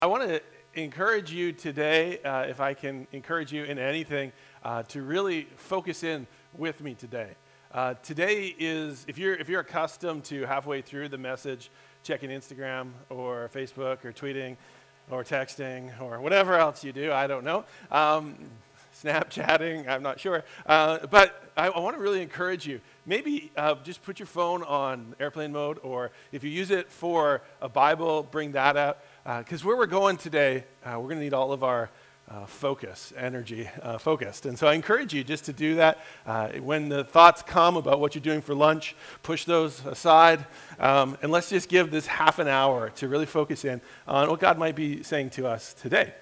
I want to encourage you today, if I can encourage you in anything, to really focus in with me today. Today is, if you're accustomed to halfway through the message, checking Instagram or Facebook or tweeting or texting or whatever else you do, I don't know, Snapchatting, I'm not sure, but I want to really encourage you. Maybe just put your phone on airplane mode, or if you use it for a Bible, bring that out. Because where we're going today, we're going to need all of our energy focused. And so I encourage you just to do that. When the thoughts come about what you're doing for lunch, push those aside. And let's just give this half an hour to really focus in on what God might be saying to us today.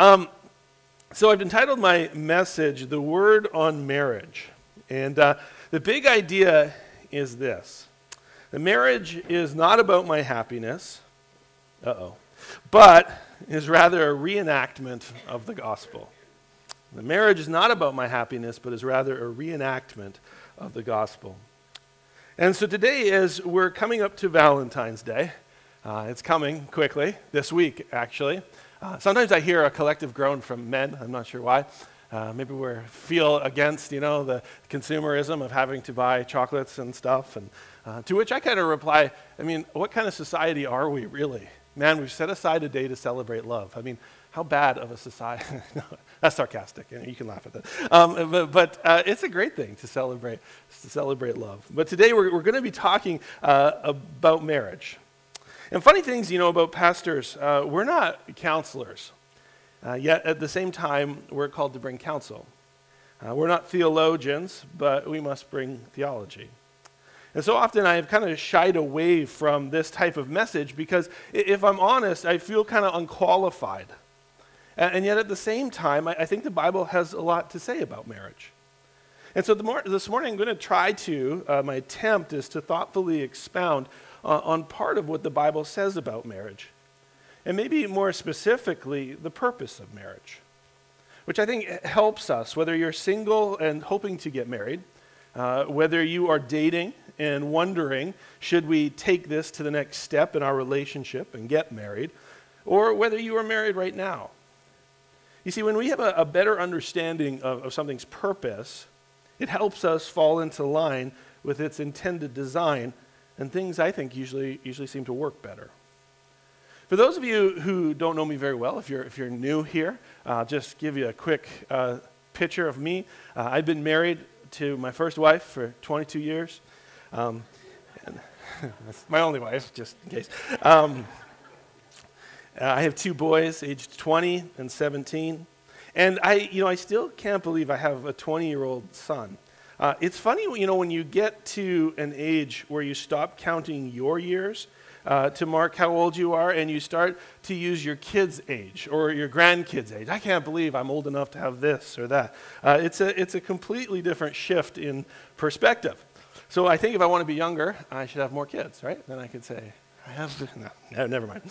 So I've entitled my message, The Word on Marriage. And the big idea is this. The marriage is not about my happiness. But is rather a reenactment of the gospel. The marriage is not about my happiness, but is rather a reenactment of the gospel. And so today, as we're coming up to Valentine's Day, it's coming quickly, this week actually. Sometimes I hear a collective groan from men, I'm not sure why. Maybe we feel against, the consumerism of having to buy chocolates and stuff. And to which I kind of reply, what kind of society are we really? Man, we've set aside a day to celebrate love. How bad of a society? No, that's sarcastic. You can laugh at that. But it's a great thing to celebrate love. But today we're going to be talking about marriage. And funny things, about pastors, we're not counselors. Yet at the same time, we're called to bring counsel. We're not theologians, but we must bring theology. And so often I've kind of shied away from this type of message because if I'm honest, I feel kind of unqualified. And yet at the same time, I think the Bible has a lot to say about marriage. And so this morning I'm going to try to, my attempt is to thoughtfully expound on part of what the Bible says about marriage. And maybe more specifically, the purpose of marriage, which I think helps us, whether you're single and hoping to get married, whether you are dating and wondering, should we take this to the next step in our relationship and get married, or whether you are married right now. You see, when we have a better understanding of something's purpose, it helps us fall into line with its intended design, and things, I think, usually seem to work better. For those of you who don't know me very well, if you're new here, just give you a quick picture of me. I've been married to my first wife for 22 years. And that's my only wife, just in case. I have two boys, aged 20 and 17. And I still can't believe I have a 20-year-old son. It's funny, when you get to an age where you stop counting your years to mark how old you are, and you start to use your kid's age or your grandkid's age. I can't believe I'm old enough to have this or that. It's a completely different shift in perspective. So I think if I want to be younger, I should have more kids, right? Then I could say, no, never mind.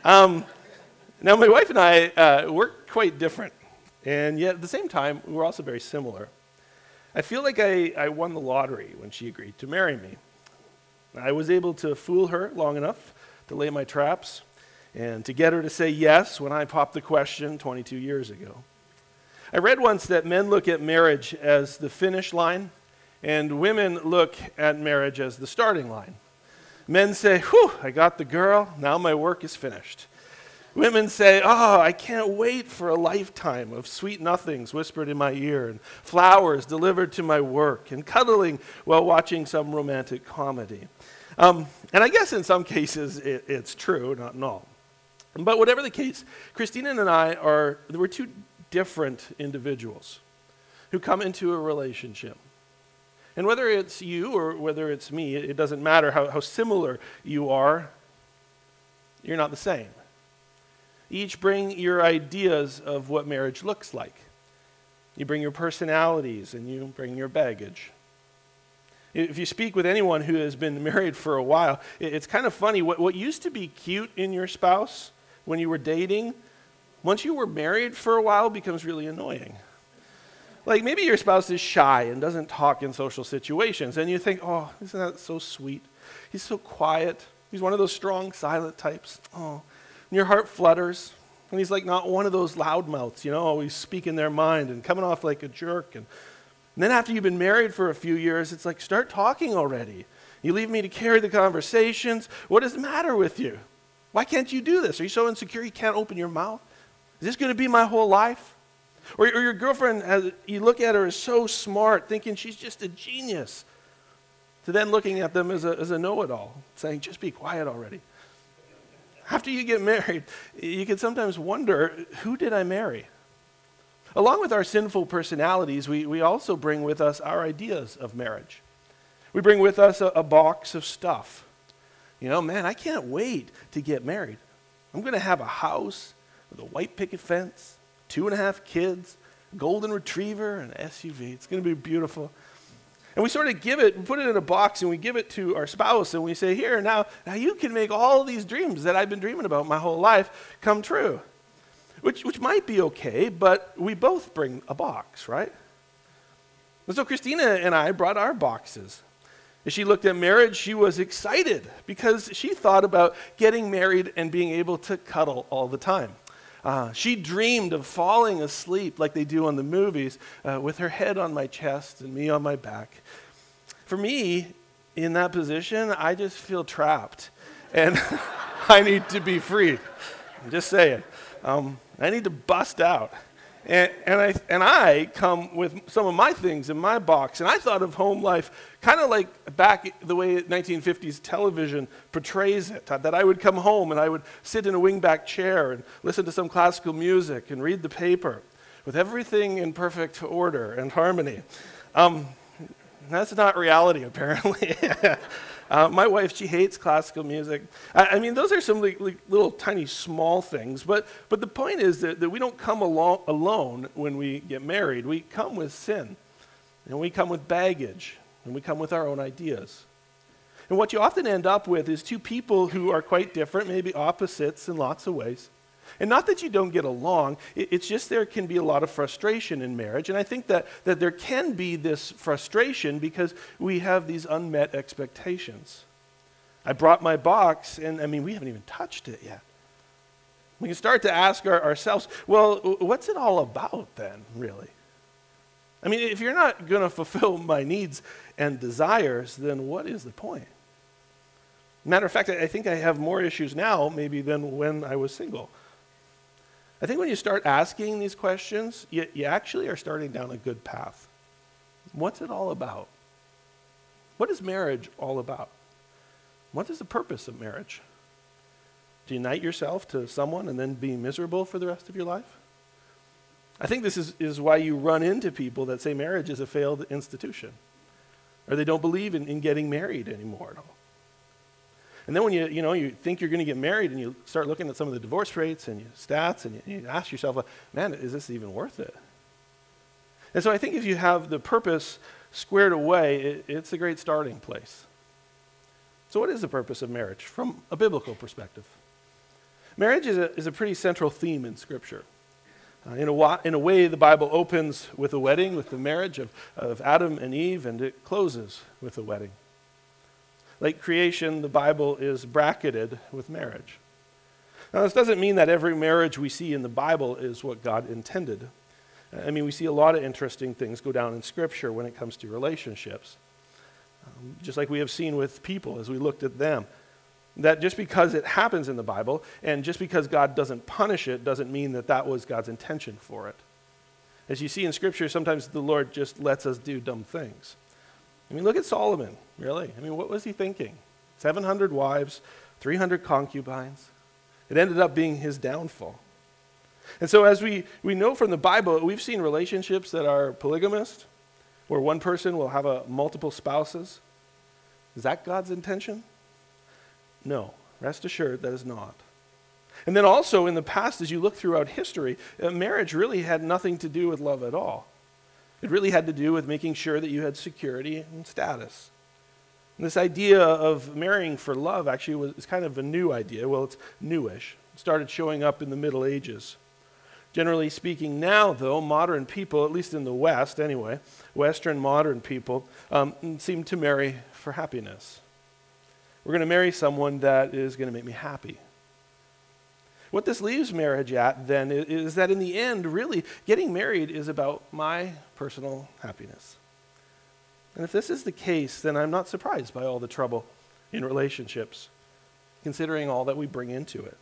Now my wife and I, we're quite different, and yet at the same time, we're also very similar. I feel like I won the lottery when she agreed to marry me. I was able to fool her long enough to lay my traps and to get her to say yes when I popped the question 22 years ago. I read once that men look at marriage as the finish line, and women look at marriage as the starting line. Men say, whew, I got the girl, now my work is finished. Women say, I can't wait for a lifetime of sweet nothings whispered in my ear and flowers delivered to my work and cuddling while watching some romantic comedy. And I guess in some cases it's true, not in all. But whatever the case, Christina and I we're two different individuals who come into a relationship. And whether it's you or whether it's me, it doesn't matter how similar you are, you're not the same. Each bring your ideas of what marriage looks like. You bring your personalities and you bring your baggage. If you speak with anyone who has been married for a while, it's kind of funny. What used to be cute in your spouse when you were dating, once you were married for a while, becomes really annoying. Like maybe your spouse is shy and doesn't talk in social situations, and you think, isn't that so sweet? He's so quiet. He's one of those strong, silent types. And your heart flutters. And he's like not one of those loudmouths, always speaking their mind and coming off like a jerk. And then after you've been married for a few years, it's like, start talking already. You leave me to carry the conversations. What does the matter with you? Why can't you do this? Are you so insecure you can't open your mouth? Is this going to be my whole life? Or your girlfriend, you look at her as so smart, thinking she's just a genius, to then looking at them as a know-it-all, saying, just be quiet already. After you get married, you can sometimes wonder, who did I marry? Along with our sinful personalities, we also bring with us our ideas of marriage. We bring with us a box of stuff. Man, I can't wait to get married. I'm going to have a house with a white picket fence, 2.5 kids, a golden retriever, and an SUV. It's going to be beautiful. And we sort of put it in a box, and we give it to our spouse, and we say, here, now you can make all these dreams that I've been dreaming about my whole life come true. Which might be okay, but we both bring a box, right? And so Christina and I brought our boxes. As she looked at marriage, she was excited because she thought about getting married and being able to cuddle all the time. She dreamed of falling asleep like they do on the movies with her head on my chest and me on my back. For me, in that position, I just feel trapped and I need to be free. I'm just saying. I need to bust out. And I come with some of my things in my box. And I thought of home life kind of like back the way 1950s television portrays it, that I would come home and I would sit in a wingback chair and listen to some classical music and read the paper with everything in perfect order and harmony. That's not reality, apparently. My wife, she hates classical music. I mean, those are some little tiny small things, but the point is that we don't come alone when we get married. We come with sin, and we come with baggage, and we come with our own ideas. And what you often end up with is two people who are quite different, maybe opposites in lots of ways. And not that you don't get along, it's just there can be a lot of frustration in marriage. And I think that there can be this frustration because we have these unmet expectations. I brought my box, and we haven't even touched it yet. We can start to ask ourselves, well, what's it all about then, really? If you're not going to fulfill my needs and desires, then what is the point? Matter of fact, I think I have more issues now maybe than when I was single. I think when you start asking these questions, you actually are starting down a good path. What's it all about? What is marriage all about? What is the purpose of marriage? To unite yourself to someone and then be miserable for the rest of your life? I think this is why you run into people that say marriage is a failed institution, or they don't believe in getting married anymore at all. And then when you think you're going to get married and you start looking at some of the divorce rates and stats and you ask yourself, man, is this even worth it? And so I think if you have the purpose squared away, it's a great starting place. So what is the purpose of marriage from a biblical perspective? Marriage is a pretty central theme in Scripture. In a way, the Bible opens with a wedding, with the marriage of Adam and Eve, and it closes with a wedding. Like creation, the Bible is bracketed with marriage. Now, this doesn't mean that every marriage we see in the Bible is what God intended. We see a lot of interesting things go down in Scripture when it comes to relationships. Just like we have seen with people as we looked at them. That just because it happens in the Bible, and just because God doesn't punish it, doesn't mean that was God's intention for it. As you see in Scripture, sometimes the Lord just lets us do dumb things. Look at Solomon, really. What was he thinking? 700 wives, 300 concubines. It ended up being his downfall. And so as we know from the Bible, we've seen relationships that are polygamist, where one person will have multiple spouses. Is that God's intention? No, rest assured that is not. And then also in the past, as you look throughout history, marriage really had nothing to do with love at all. It really had to do with making sure that you had security and status. And this idea of marrying for love actually is kind of a new idea. Well, it's newish. It started showing up in the Middle Ages. Generally speaking now, though, modern people, at least in the West anyway, Western modern people, seem to marry for happiness. We're going to marry someone that is going to make me happy. What this leaves marriage at, then, is that in the end, really, getting married is about my personal happiness. And if this is the case, then I'm not surprised by all the trouble in relationships, considering all that we bring into it.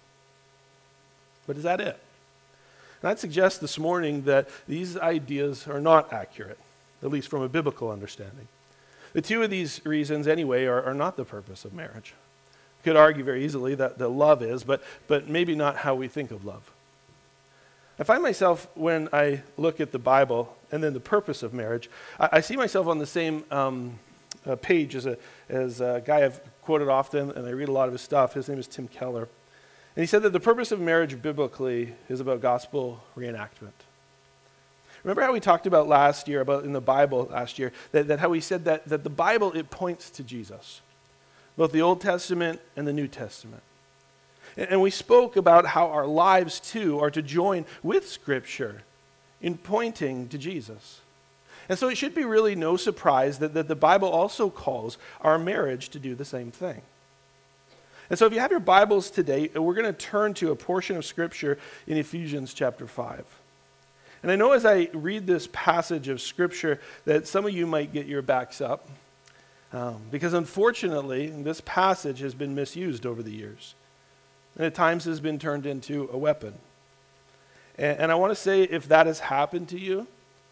But is that it? And I'd suggest this morning that these ideas are not accurate, at least from a biblical understanding. The two of these reasons, anyway, are not the purpose of marriage. You could argue very easily that the love is, but maybe not how we think of love. I find myself, when I look at the Bible and then the purpose of marriage, I see myself on the same page as a guy I've quoted often, and I read a lot of his stuff. His name is Tim Keller. And he said that the purpose of marriage biblically is about gospel reenactment. Remember how we talked about last year, about in the Bible last year, that how we said that the Bible, it points to Jesus, both the Old Testament and the New Testament. And we spoke about how our lives, too, are to join with Scripture in pointing to Jesus. And so it should be really no surprise that the Bible also calls our marriage to do the same thing. And so if you have your Bibles today, we're going to turn to a portion of Scripture in Ephesians chapter 5. And I know as I read this passage of Scripture that some of you might get your backs up, because unfortunately, this passage has been misused over the years. And at times has been turned into a weapon. And I want to say, if that has happened to you,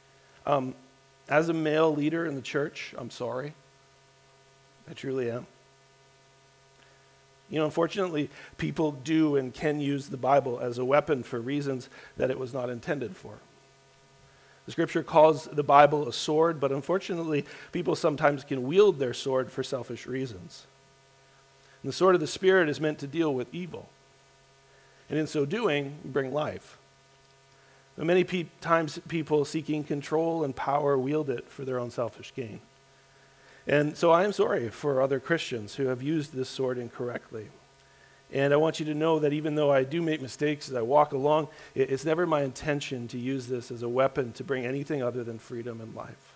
as a male leader in the church, I'm sorry. I truly am. Unfortunately, people do and can use the Bible as a weapon for reasons that it was not intended for. The Scripture calls the Bible a sword, but unfortunately, people sometimes can wield their sword for selfish reasons. And the sword of the Spirit is meant to deal with evil, and in so doing, bring life. But many times, people seeking control and power wield it for their own selfish gain. And so I am sorry for other Christians who have used this sword incorrectly. And I want you to know that even though I do make mistakes as I walk along, it's never my intention to use this as a weapon to bring anything other than freedom and life.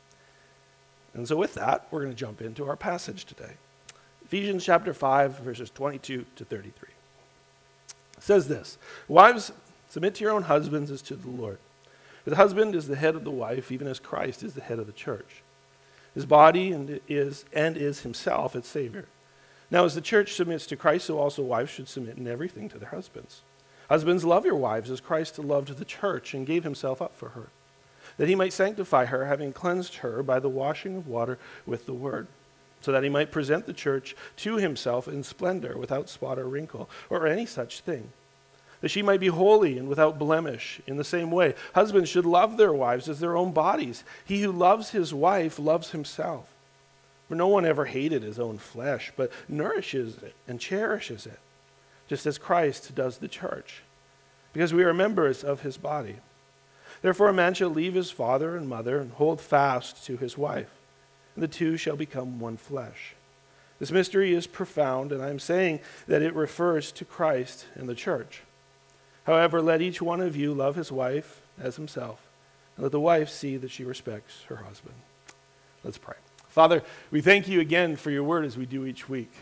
And so with that, we're going to jump into our passage today. Ephesians chapter 5, verses 22 to 33. It says this: "Wives, submit to your own husbands as to the Lord. For the husband is the head of the wife, even as Christ is the head of the church, his body, and is himself its Savior. Now as the church submits to Christ, so also wives should submit in everything to their husbands. Husbands, love your wives as Christ loved the church and gave himself up for her, that he might sanctify her, having cleansed her by the washing of water with the word, so that he might present the church to himself in splendor, without spot or wrinkle, or any such thing, that she might be holy and without blemish. In the same way, husbands should love their wives as their own bodies. He who loves his wife loves himself. For no one ever hated his own flesh, but nourishes it and cherishes it, just as Christ does the church, because we are members of his body. Therefore a man shall leave his father and mother and hold fast to his wife, and the two shall become one flesh. This mystery is profound, and I am saying that it refers to Christ and the church. However, let each one of you love his wife as himself, and let the wife see that she respects her husband." Let's pray. Father, we thank you again for your word as we do each week.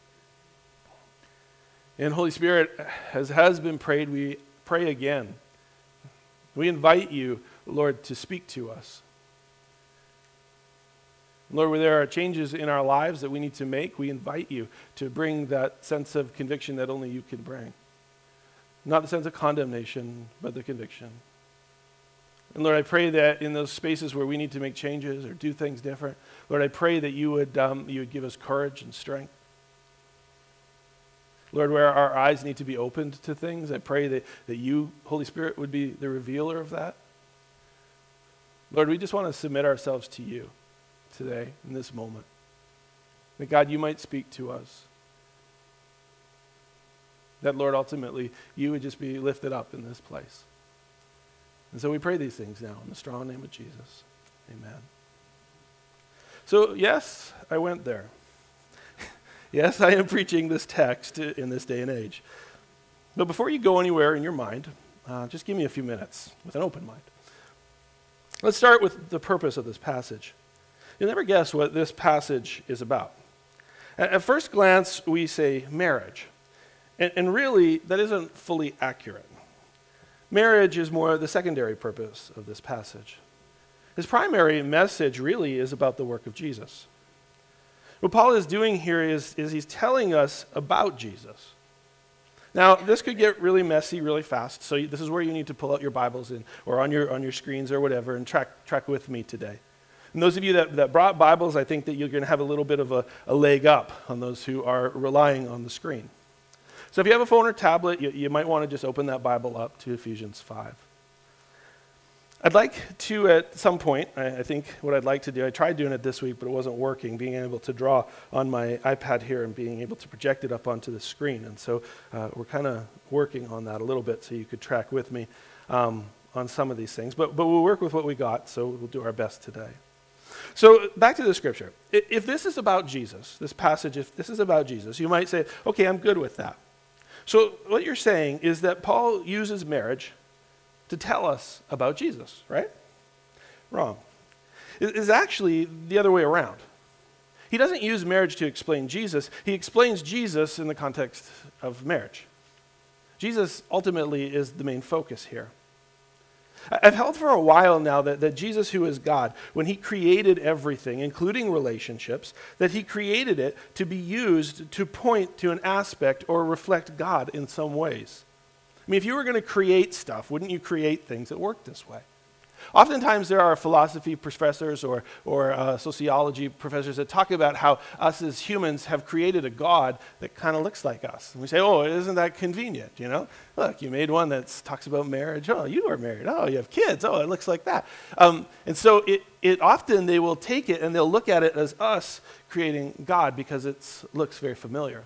And Holy Spirit, as has been prayed, we pray again. We invite you, Lord, to speak to us. Lord, where there are changes in our lives that we need to make, we invite you to bring that sense of conviction that only you can bring. Not the sense of condemnation, but the conviction. And Lord, I pray that in those spaces where we need to make changes or do things different, Lord, I pray that you would give us courage and strength. Lord, where our eyes need to be opened to things, I pray that you, Holy Spirit, would be the revealer of that. Lord, we just want to submit ourselves to you today, in this moment. That God, you might speak to us. That, Lord, ultimately, you would just be lifted up in this place. And so we pray these things now in the strong name of Jesus. Amen. So, yes, I went there. Yes, I am preaching this text in this day and age. But before you go anywhere in your mind, just give me a few minutes with an open mind. Let's start with the purpose of this passage. You'll never guess what this passage is about. At first glance, we say marriage. And really, that isn't fully accurate. Marriage is more the secondary purpose of this passage. His primary message really is about the work of Jesus. What Paul is doing here is he's telling us about Jesus. Now, this could get really messy really fast, so this is where you need to pull out your Bibles or on your screens or whatever and track with me today. And those of you that brought Bibles, I think that you're going to have a little bit of a leg up on those who are relying on the screen. So if you have a phone or tablet, you might want to just open that Bible up to Ephesians 5. I'd like to, at some point, I think what I'd like to do, I tried doing it this week, but it wasn't working, being able to draw on my iPad here and being able to project it up onto the screen. And so we're kind of working on that a little bit so you could track with me on some of these things. But we'll work with what we got, so we'll do our best today. So back to the scripture. If this is about Jesus, this passage, if this is about Jesus, you might say, okay, I'm good with that. So what you're saying is that Paul uses marriage to tell us about Jesus, right? Wrong. It is actually the other way around. He doesn't use marriage to explain Jesus. He explains Jesus in the context of marriage. Jesus ultimately is the main focus here. I've held for a while now that Jesus, who is God, when he created everything, including relationships, that he created it to be used to point to an aspect or reflect God in some ways. I mean, if you were going to create stuff, wouldn't you create things that work this way? Oftentimes there are philosophy professors or sociology professors that talk about how us as humans have created a God that kind of looks like us. And we say, oh, isn't that convenient, you know? Look, you made one that talks about marriage. Oh, you are married. Oh, you have kids. Oh, it looks like that. And so it often they will take it and they'll look at it as us creating God because it looks very familiar.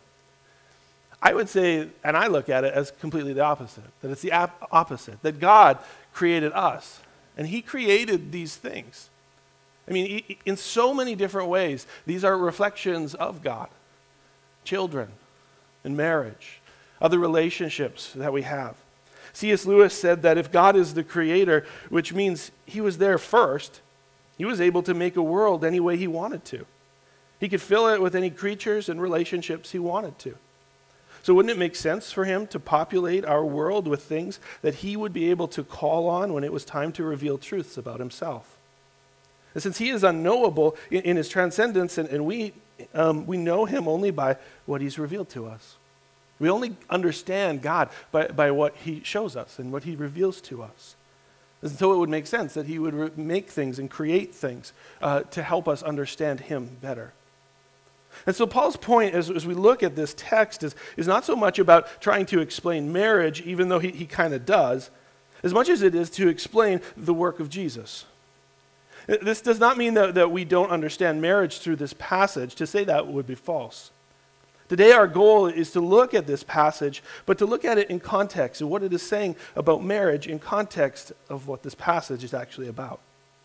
I would say, and I look at it as completely the opposite, that it's the opposite, that God created us. And he created these things. I mean, in so many different ways, these are reflections of God. Children and marriage, other relationships that we have. C.S. Lewis said that if God is the creator, which means he was there first, he was able to make a world any way he wanted to. He could fill it with any creatures and relationships he wanted to. So wouldn't it make sense for him to populate our world with things that he would be able to call on when it was time to reveal truths about himself? And since he is unknowable in his transcendence, and we know him only by what he's revealed to us. We only understand God by what he shows us and what he reveals to us. And so it would make sense that he would make things and create things to help us understand him better. And so Paul's point as we look at this text is not so much about trying to explain marriage, even though he kind of does, as much as it is to explain the work of Jesus. This does not mean that we don't understand marriage through this passage. To say that would be false. Today our goal is to look at this passage, but to look at it in context and what it is saying about marriage in context of what this passage is actually about.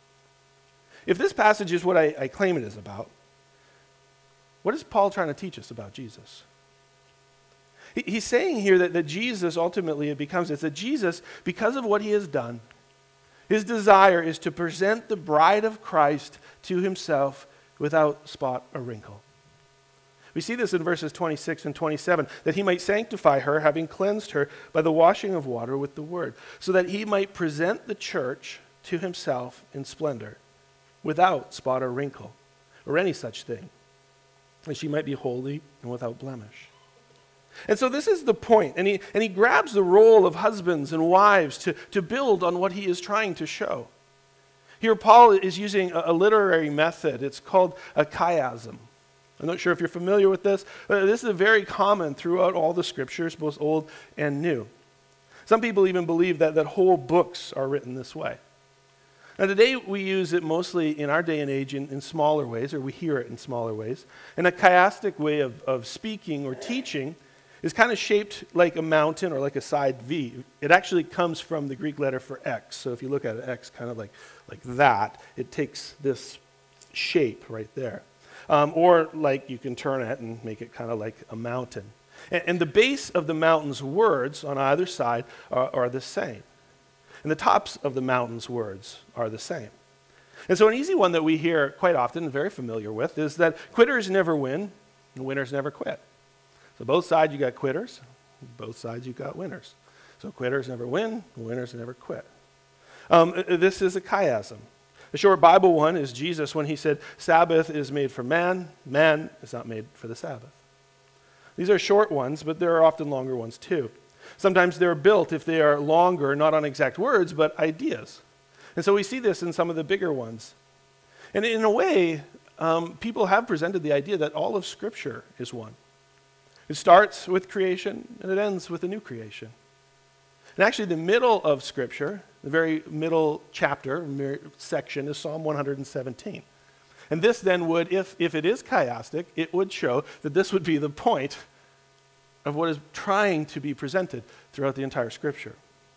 If this passage is what I claim it is about, what is Paul trying to teach us about Jesus? He's saying here that Jesus, ultimately, it's that Jesus, because of what he has done, his desire is to present the bride of Christ to himself without spot or wrinkle. We see this in verses 26 and 27, that he might sanctify her, having cleansed her by the washing of water with the word, so that he might present the church to himself in splendor, without spot or wrinkle, or any such thing, that she might be holy and without blemish. And so this is the point, and he grabs the role of husbands and wives to build on what he is trying to show. Here Paul is using a literary method. It's called a chiasm. I'm not sure if you're familiar with this, but this is very common throughout all the scriptures, both Old and New. Some people even believe that whole books are written this way. Now today we use it mostly in our day and age in smaller ways, or we hear it in smaller ways. And a chiastic way of speaking or teaching is kind of shaped like a mountain or like a side V. It actually comes from the Greek letter for X. So if you look at it, X kind of like that, it takes this shape right there. Or like you can turn it and make it kind of like a mountain. And the base of the mountain's words on either side are the same. And the tops of the mountain's words are the same. And so an easy one that we hear quite often, and very familiar with, is that quitters never win and winners never quit. So both sides you got quitters both sides you got winners. So quitters never win, winners never quit. This is a chiasm. The short Bible one is Jesus when he said, Sabbath is made for man, man is not made for the Sabbath. These are short ones, but there are often longer ones too. Sometimes they're built, if they are longer, not on exact words, but ideas. And so we see this in some of the bigger ones. And in a way, people have presented the idea that all of Scripture is one. It starts with creation, and it ends with a new creation. And actually, the middle of Scripture, the very middle chapter, section, is Psalm 117. And this then would, if it is chiastic, it would show that this would be the point of what is trying to be presented throughout the entire Scripture.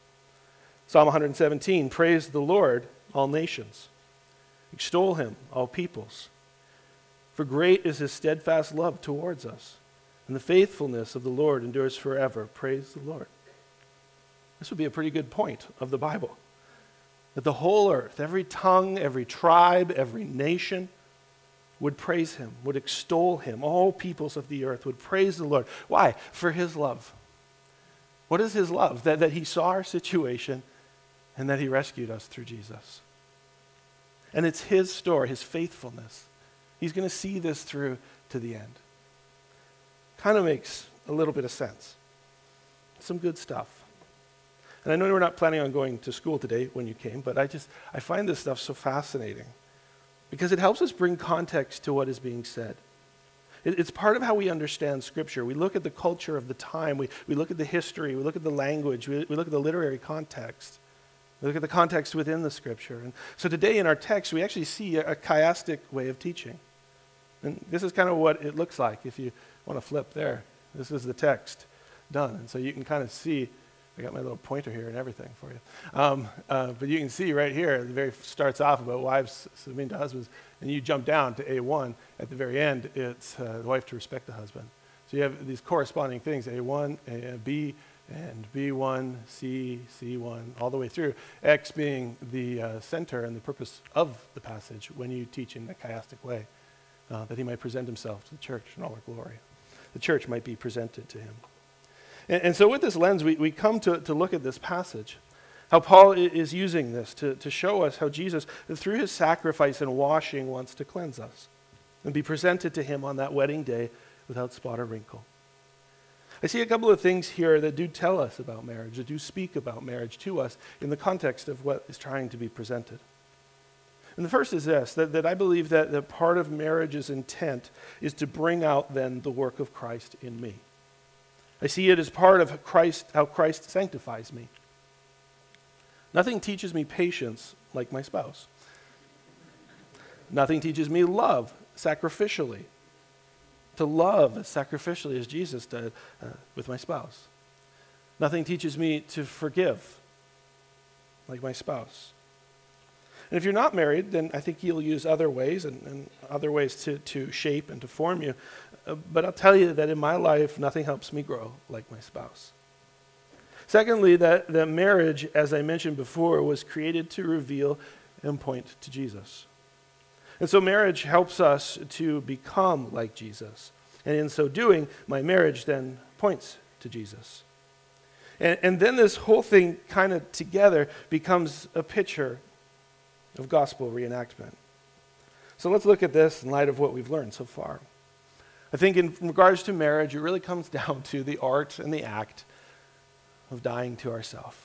Psalm 117, praise the Lord, all nations. Extol him, all peoples. For great is his steadfast love towards us, and the faithfulness of the Lord endures forever. Praise the Lord. This would be a pretty good point of the Bible. That the whole earth, every tongue, every tribe, every nation would praise him, would extol him. All peoples of the earth would praise the Lord. Why? For his love. What is his love? That he saw our situation and that he rescued us through Jesus. And it's his story, his faithfulness. He's going to see this through to the end. Kind of makes a little bit of sense. Some good stuff. And I know we're not planning on going to school today when you came, but I find this stuff so fascinating because it helps us bring context to what is being said. It's part of how we understand Scripture. We look at the culture of the time. We look at the history. We look at the language. We look at the literary context. We look at the context within the Scripture. And so today in our text, we actually see a chiastic way of teaching. And this is kind of what it looks like. If you want to flip there, this is the text done. And so you can kind of see, I got my little pointer here and everything for you. But you can see right here, the very starts off about wives submitting to husbands, and you jump down to A1. At the very end, it's the wife to respect the husband. So you have these corresponding things, A1, B, and B1, C, C1, all the way through. X being the center and the purpose of the passage when you teach in a chiastic way, that he might present himself to the church in all her glory. The church might be presented to him. And so with this lens, we come to look at this passage, how Paul is using this to show us how Jesus, through his sacrifice and washing, wants to cleanse us and be presented to him on that wedding day without spot or wrinkle. I see a couple of things here that do tell us about marriage, that do speak about marriage to us in the context of what is trying to be presented. And the first is this, that I believe that part of marriage's intent is to bring out then the work of Christ in me. I see it as part of how Christ sanctifies me. Nothing teaches me patience like my spouse. Nothing teaches me love sacrificially. To love as sacrificially as Jesus did with my spouse. Nothing teaches me to forgive like my spouse. And if you're not married, then I think you'll use other ways and other ways to shape and to form you. But I'll tell you that in my life, nothing helps me grow like my spouse. Secondly, that marriage, as I mentioned before, was created to reveal and point to Jesus. And so marriage helps us to become like Jesus. And in so doing, my marriage then points to Jesus. And then this whole thing kind of together becomes a picture of gospel reenactment. So let's look at this in light of what we've learned so far. I think in regards to marriage, it really comes down to the art and the act of dying to ourselves.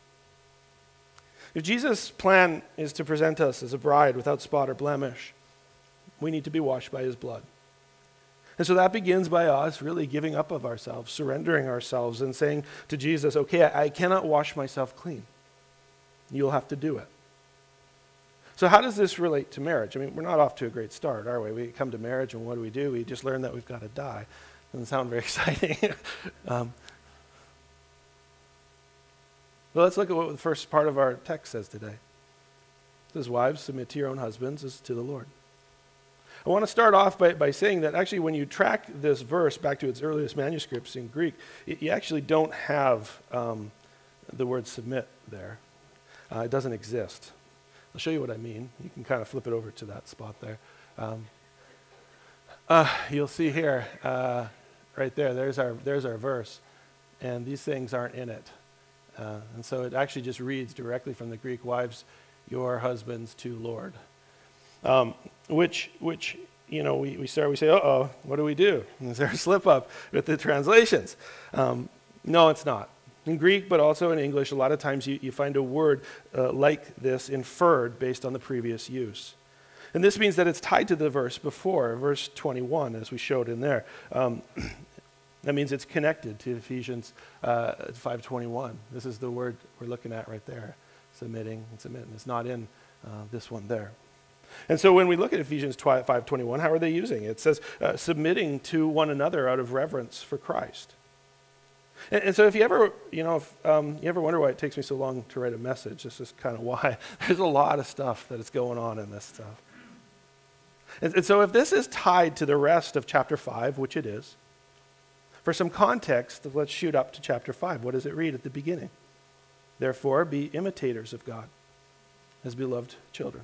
If Jesus' plan is to present us as a bride without spot or blemish, we need to be washed by his blood. And so that begins by us really giving up of ourselves, surrendering ourselves and saying to Jesus, okay, I cannot wash myself clean. You'll have to do it. So how does this relate to marriage? I mean, we're not off to a great start, are we? We come to marriage and what do? We just learn that we've got to die. Doesn't sound very exciting. But let's look at what the first part of our text says today. It says, wives, submit to your own husbands as to the Lord. I want to start off by saying that actually when you track this verse back to its earliest manuscripts in Greek, you actually don't have the word submit there. It doesn't exist. I'll show you what I mean. You can kind of flip it over to that spot there. You'll see here, right there, there's our verse. and these things aren't in it. And so it actually just reads directly from the Greek, wives, your husbands to Lord. Which we say, uh-oh, what do we do? Is there a slip up with the translations? No, it's not. In Greek, but also in English, a lot of times you find a word like this inferred based on the previous use. And this means that it's tied to the verse before, verse 21, as we showed in there. That means it's connected to Ephesians 5:21. This is the word we're looking at right there, submitting and submitting. It's not in this one there. And so when we look at Ephesians 5:21, how are they using it? It says, submitting to one another out of reverence for Christ. And so if you ever, you ever wonder why it takes me so long to write a message, this is kind of why. There's a lot of stuff that is going on in this stuff. And so if this is tied to the rest of chapter 5, which it is, for some context, let's shoot up to chapter 5. What does it read at the beginning? Therefore, be imitators of God as beloved children.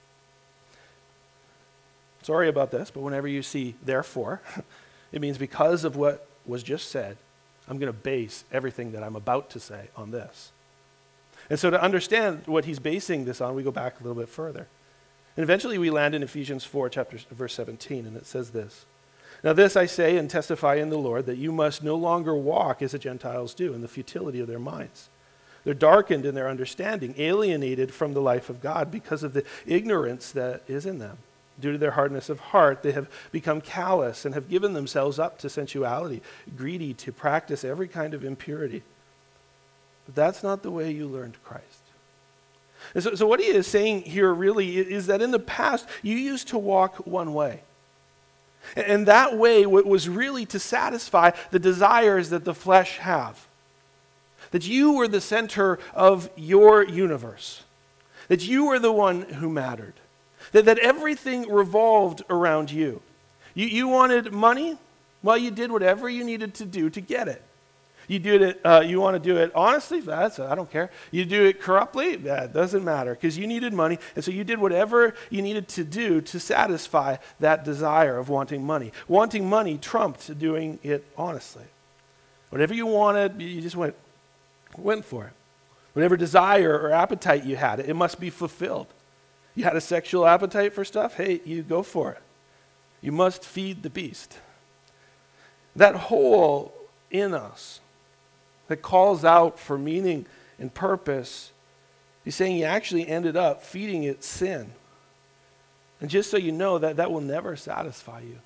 Sorry about this, but whenever you see therefore, it means because of what was just said, I'm going to base everything that I'm about to say on this. And so to understand what he's basing this on, we go back a little bit further. And eventually we land in Ephesians 4, verse 17, and it says this. Now this I say and testify in the Lord, that you must no longer walk as the Gentiles do in the futility of their minds. They're darkened in their understanding, alienated from the life of God because of the ignorance that is in them. Due to their hardness of heart, they have become callous and have given themselves up to sensuality, greedy to practice every kind of impurity. But that's not the way you learned Christ. And so what he is saying here really is that in the past, you used to walk one way. And that way was really to satisfy the desires that the flesh have. That you were the center of your universe. That you were the one who mattered. That everything revolved around you. You wanted money? Well, you did whatever you needed to do to get it. You did it. You want to do it honestly? I don't care. You do it corruptly? That doesn't matter because you needed money, and so you did whatever you needed to do to satisfy that desire of wanting money. Wanting money trumped doing it honestly. Whatever you wanted, you just went for it. Whatever desire or appetite you had, it must be fulfilled. You had a sexual appetite for stuff? Hey, you go for it. You must feed the beast. That hole in us that calls out for meaning and purpose, he's saying you actually ended up feeding it sin. And just so you know, that will never satisfy you.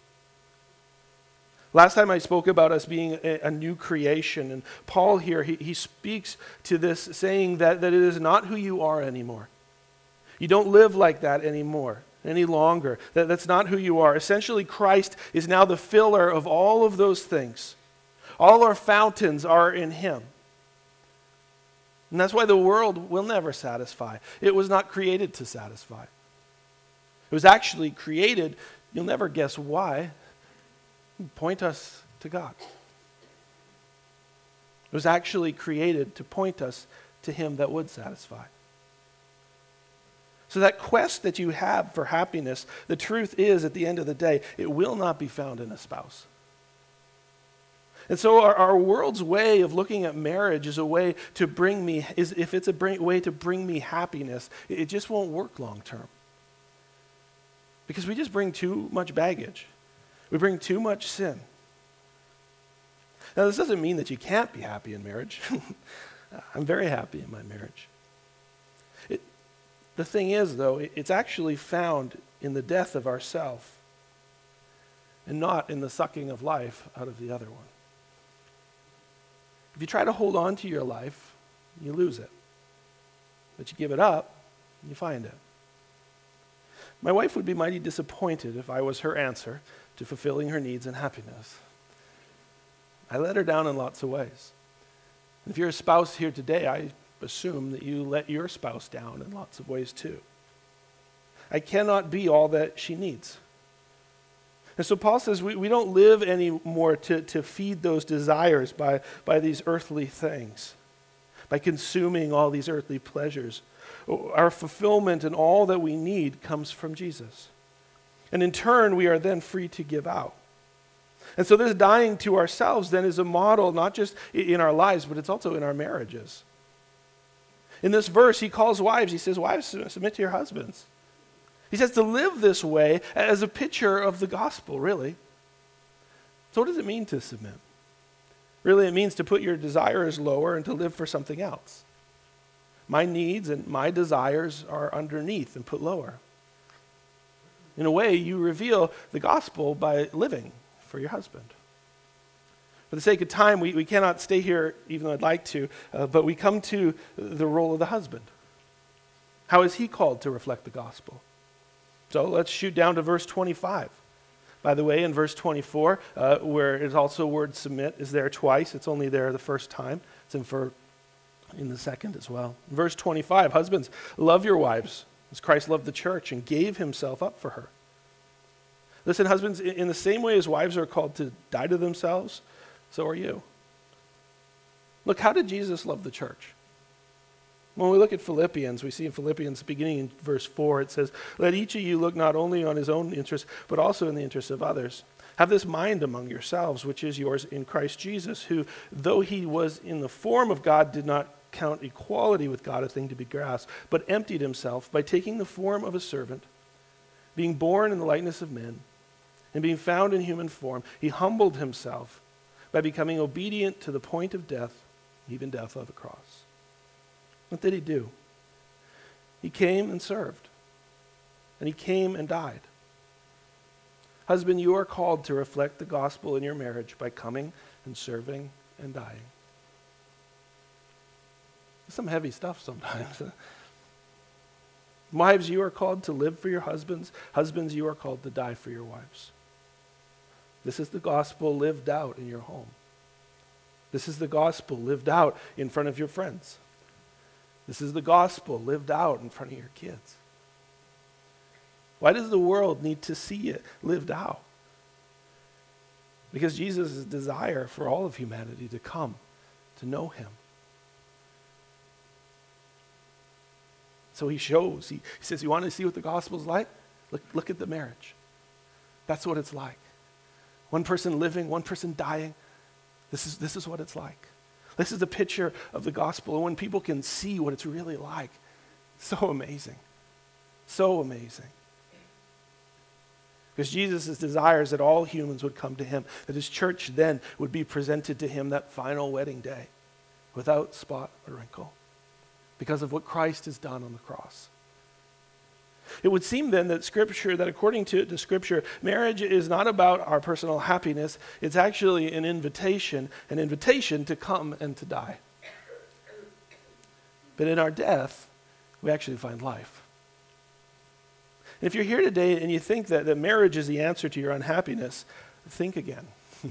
Last time I spoke about us being a new creation, and Paul here, he speaks to this saying that it is not who you are anymore. You don't live like that anymore, any longer. That's not who you are. Essentially, Christ is now the filler of all of those things. All our fountains are in him. And that's why the world will never satisfy. It was not created to satisfy. It was actually created, you'll never guess why, point us to God. It was actually created to point us to him that would satisfy. So that quest that you have for happiness, the truth is, at the end of the day, it will not be found in a spouse. And so our world's way of looking at marriage is a way to bring me, if it's a way to bring me happiness, it just won't work long term. Because we just bring too much baggage. We bring too much sin. Now, this doesn't mean that you can't be happy in marriage. I'm very happy in my marriage. The thing is, though, it's actually found in the death of ourself and not in the sucking of life out of the other one. If you try to hold on to your life, you lose it. But you give it up, you find it. My wife would be mighty disappointed if I was her answer to fulfilling her needs and happiness. I let her down in lots of ways. If you're a spouse here today, I assume that you let your spouse down in lots of ways too. I cannot be all that she needs. And so Paul says we don't live anymore to feed those desires by these earthly things, by consuming all these earthly pleasures. Our fulfillment and all that we need comes from Jesus. And in turn, we are then free to give out. And so this dying to ourselves then is a model not just in our lives, but it's also in our marriages. In this verse, he calls wives, he says, wives, submit to your husbands. He says to live this way as a picture of the gospel, really. So what does it mean to submit? Really, it means to put your desires lower and to live for something else. My needs and my desires are underneath and put lower. In a way, you reveal the gospel by living for your husband. For the sake of time, we cannot stay here, even though I'd like to, but we come to the role of the husband. How is he called to reflect the gospel? So let's shoot down to verse 25. By the way, in verse 24, where it's also word submit is there twice. It's only there the first time. It's in the second as well. In verse 25, husbands, love your wives as Christ loved the church and gave himself up for her. Listen, husbands, in the same way as wives are called to die to themselves, so are you. Look, how did Jesus love the church? When we look at Philippians, we see in Philippians beginning in verse 4, it says, let each of you look not only on his own interests, but also in the interests of others. Have this mind among yourselves, which is yours in Christ Jesus, who, though he was in the form of God, did not count equality with God a thing to be grasped, but emptied himself by taking the form of a servant, being born in the likeness of men, and being found in human form, he humbled himself by becoming obedient to the point of death, even death of the cross. What did he do? He came and served, and he came and died. Husband, you are called to reflect the gospel in your marriage by coming and serving and dying. Some heavy stuff sometimes. Wives, you are called to live for your husbands. Husbands, you are called to die for your wives. This is the gospel lived out in your home. This is the gospel lived out in front of your friends. This is the gospel lived out in front of your kids. Why does the world need to see it lived out? Because Jesus' desire for all of humanity to come to know him. So he shows, he says, you want to see what the gospel's like? Look at the marriage. That's what it's like. One person living, one person dying. This is what it's like. This is a picture of the gospel. And when people can see what it's really like, so amazing. So amazing. Because Jesus' desires that all humans would come to him, that his church then would be presented to him that final wedding day without spot or wrinkle because of what Christ has done on the cross. It would seem then that according to Scripture, marriage is not about our personal happiness. It's actually an invitation to come and to die. But in our death, we actually find life. And if you're here today and you think that marriage is the answer to your unhappiness, think again.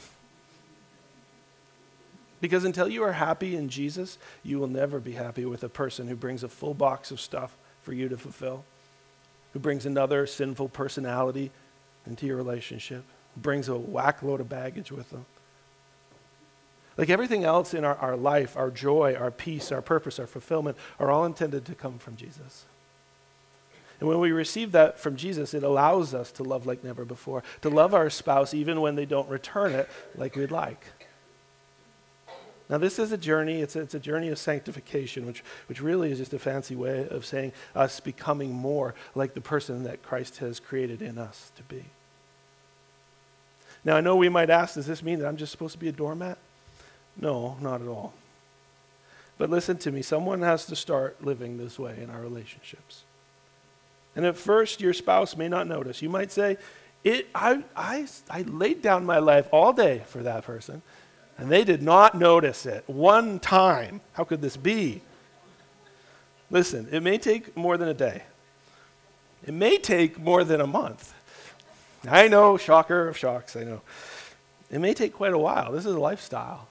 Because until you are happy in Jesus, you will never be happy with a person who brings a full box of stuff for you to fulfill, who brings another sinful personality into your relationship, who brings a whack load of baggage with them. Like everything else in our life, our joy, our peace, our purpose, our fulfillment are all intended to come from Jesus. And when we receive that from Jesus, it allows us to love like never before, to love our spouse even when they don't return it like we'd like. Now this is a journey, it's a journey of sanctification, which really is just a fancy way of saying us becoming more like the person that Christ has created in us to be. Now I know we might ask, does this mean that I'm just supposed to be a doormat? No, not at all. But listen to me, someone has to start living this way in our relationships. And at first your spouse may not notice. You might say, I laid down my life all day for that person, and they did not notice it one time. How could this be? Listen, it may take more than a day. It may take more than a month. I know, shocker of shocks, I know. It may take quite a while. This is a lifestyle.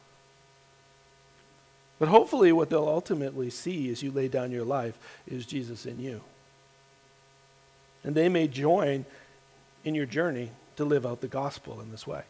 But hopefully what they'll ultimately see as you lay down your life is Jesus in you. And they may join in your journey to live out the gospel in this way.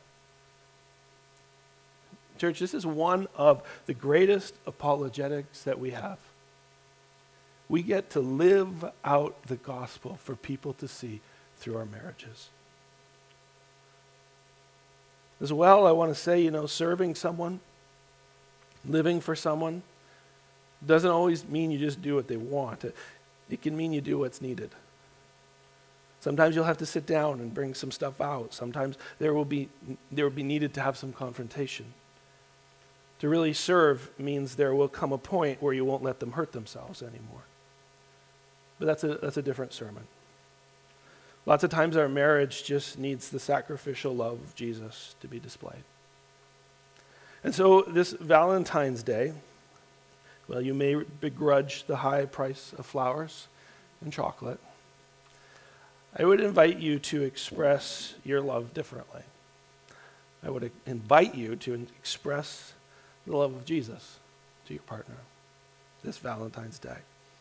Church, this is one of the greatest apologetics that we have. We get to live out the gospel for people to see through our marriages. As well, I want to say, serving someone, living for someone, doesn't always mean you just do what they want. It can mean you do what's needed. Sometimes you'll have to sit down and bring some stuff out. Sometimes there will be needed to have some confrontation. To really serve means there will come a point where you won't let them hurt themselves anymore. But that's a different sermon. Lots of times our marriage just needs the sacrificial love of Jesus to be displayed. And so this Valentine's Day, well, you may begrudge the high price of flowers and chocolate. I would invite you to express your love differently. I would invite you to express the love of Jesus to your partner this Valentine's Day.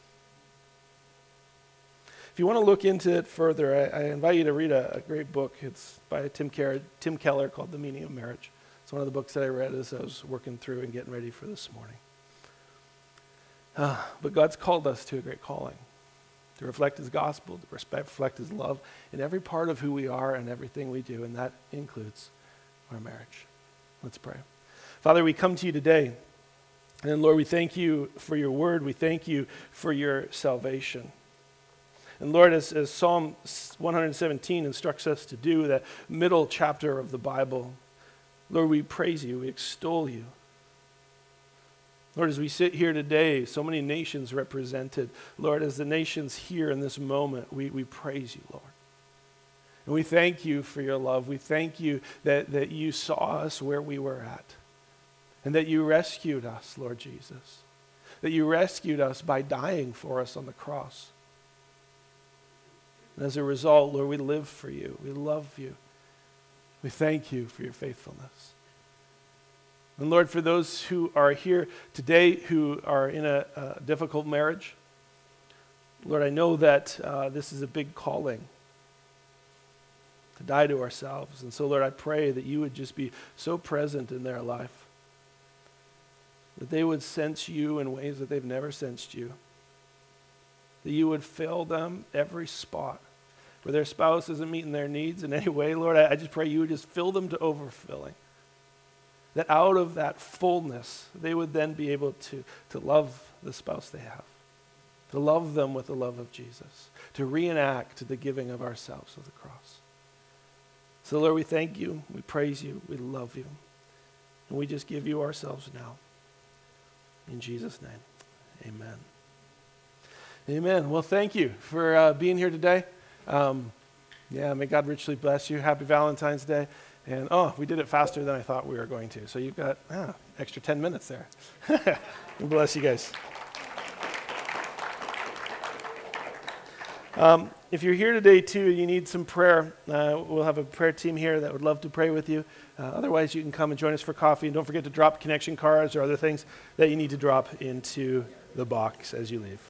If you want to look into it further, I invite you to read a great book. It's by Tim Keller called The Meaning of Marriage. It's one of the books that I read as I was working through and getting ready for this morning. But God's called us to a great calling, to reflect his gospel, to reflect his love in every part of who we are and everything we do, and that includes our marriage. Let's pray. Father, we come to you today, and Lord, we thank you for your word. We thank you for your salvation. And Lord, as Psalm 117 instructs us to do, that middle chapter of the Bible, Lord, we praise you, we extol you. Lord, as we sit here today, so many nations represented. Lord, as the nations here in this moment, we praise you, Lord. And we thank you for your love. We thank you that you saw us where we were at. And that you rescued us, Lord Jesus. That you rescued us by dying for us on the cross. And as a result, Lord, we live for you. We love you. We thank you for your faithfulness. And Lord, for those who are here today who are in a difficult marriage, Lord, I know that this is a big calling to die to ourselves. And so, Lord, I pray that you would just be so present in their life, that they would sense you in ways that they've never sensed you, that you would fill them every spot where their spouse isn't meeting their needs in any way. Lord, I just pray you would just fill them to overfilling, that out of that fullness, they would then be able to love the spouse they have, to love them with the love of Jesus, to reenact the giving of ourselves of the cross. So Lord, we thank you, we praise you, we love you, and we just give you ourselves now. In Jesus' name, amen. Amen. Well, thank you for being here today. May God richly bless you. Happy Valentine's Day. And we did it faster than I thought we were going to. So you've got extra 10 minutes there. God bless you guys. If you're here today too, you need some prayer, we'll have a prayer team here that would love to pray with you. Otherwise, you can come and join us for coffee. And don't forget to drop connection cards or other things that you need to drop into the box as you leave.